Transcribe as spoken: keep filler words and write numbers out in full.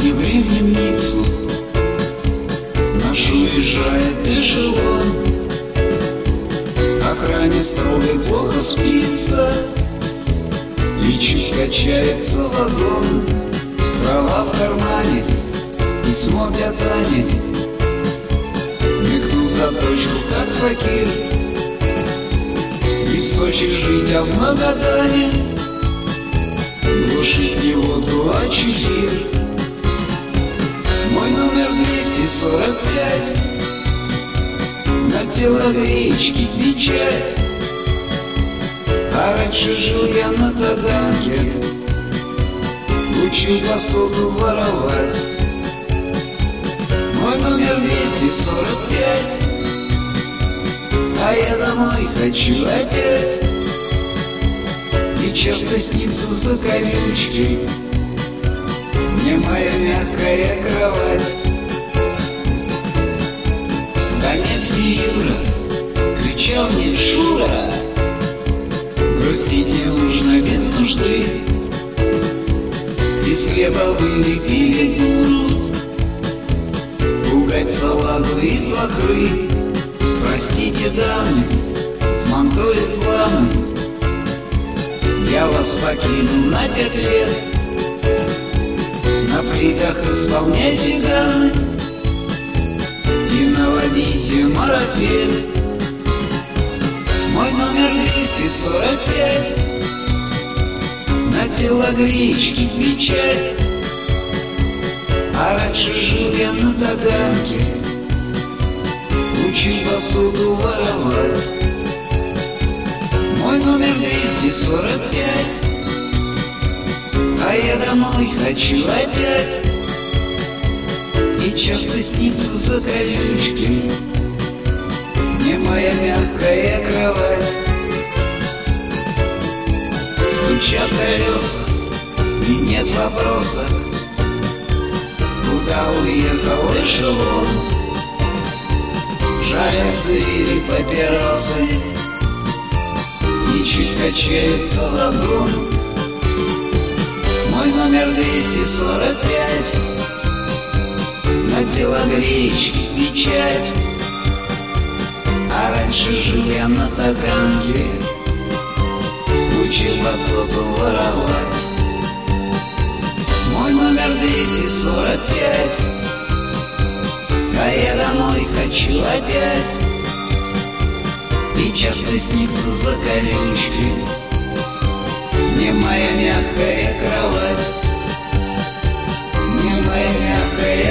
не времени в Ниццу. Наш уезжает эшелон, охране строго плохо спится, и чуть качается вагон. Права в кармане, письмо для Тани, мигну за точку, как факир. Не в Сочи жить, а в Магадане, глушить не водку, а чефир. Мой номер двести сорок пять, на телогречке печать. А раньше жил я на Таганке, учил посуду воровать. Мой номер двести сорок пять, а я домой хочу опять. И часто снится за колючкой мне моя мягкая кровать. Донецкий Юра кричал мне: Шура, грустить не нужно без нужды. Из хлеба вылепили дуру, пугать салату из лохры. Простите, дамы, манто из ламы, я вас покину на пять лет. На плитах исполняйте гаммы и наводите марафет. Мой номер двести сорок пять, на телогречке печать. А раньше жил я на Таганке, учил посуду воровать. Мой номер двести сорок пять, а я домой хочу опять. И часто снится за колючкой мне моя мягкая кровать. Стучат колеса и нет вопроса, куда уехал эшелон. Жарятся или папиросы, и чуть качается вагон. Мой номер двести сорок пять, на телогречке печать. А раньше жил я на Таганке, учил посуду воровать. Мой номер двести сорок пять, а я домой хочу опять. И часто снится за колючкой мне моя мягкая кровать, мне моя мягкая